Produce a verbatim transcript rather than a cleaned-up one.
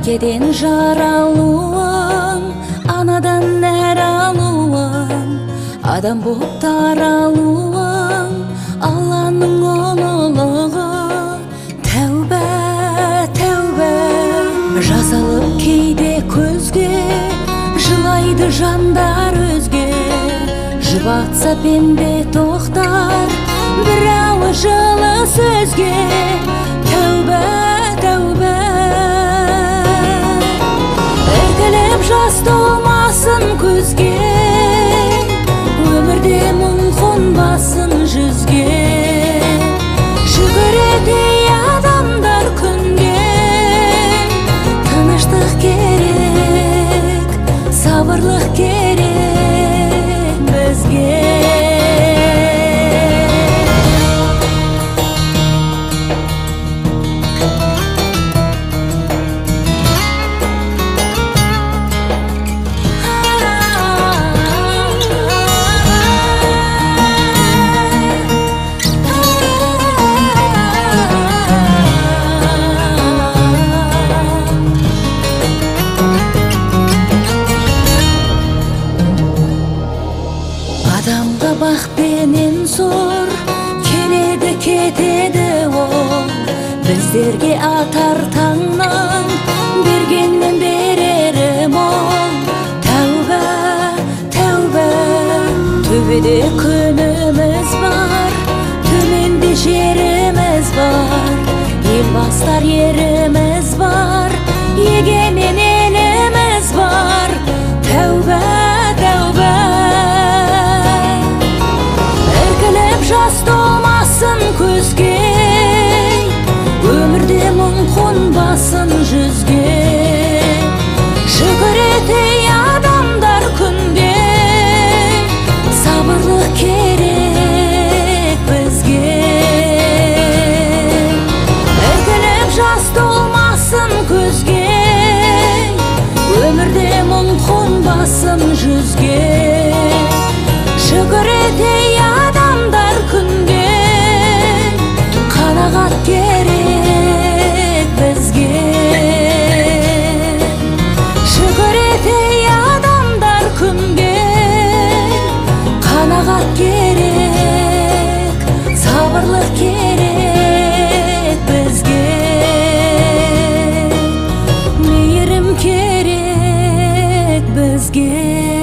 әкеден жаралуың, анадан нәр алуың, адам боп таралуың, Алланың ұлылығы. Тәубә, тәубә, жазалып кейде көзге, жылайды жандар өзге. Жұбатса пенде тоқтар, бірауы жылы сөзге. Тәубә, тәубә, іркіліп жас толмасын көзге, өмірде мұң қонбасын жүзге. Жүгіредей адамдар күнге, тыныштық керек, сабырлық керек бізге. Адамға бақ пенен зор, келеді кетеді ол. Біздерге атар таңнан, бергеннен берерім ол. Тәубә, тәубә, төбеде күніміз бар, төменде жеріміз бар. Ел бастар еріміз бар, егемен еліміз бар. Тәубә, тәубә, жас толмасын көзге, өмірде мұң қонбасын жүзге. Жүгіретей адамдар күнге, сабырлық керек бізге. Іркіліп жас толмасын көзге, өмірде мұң қонбасын жүзге. Жүгіретей адамдар күнге, қанағат керек бізге. Жүгіретей адамдар күнге, қанағат керек, сабырлық керек бізге. Мейірім керек бізге.